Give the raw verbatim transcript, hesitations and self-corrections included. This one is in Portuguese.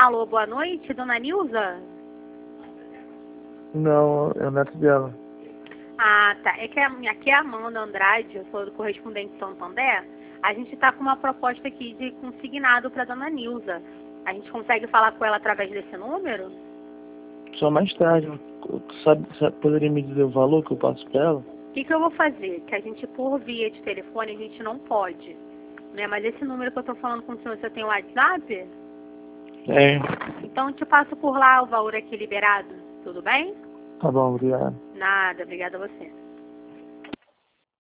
Alô, boa noite, dona Nilza? Não, é o neto dela. Ah, tá. É que a, aqui é a Amanda Andrade, eu sou do correspondente Santander. A gente está com uma proposta aqui de consignado para dona Nilza. A gente consegue falar com ela através desse número? Só mais tarde. Sabe, sabe, poderia me dizer o valor que eu passo pra ela? O que, que eu vou fazer? Que a gente, por via de telefone, a gente não pode. Né? Mas esse número que eu estou falando com o senhor, você tem o WhatsApp? É. Então, eu te passo por lá o valor aqui liberado. Tudo bem? Tá bom, obrigado. Nada, obrigada a você.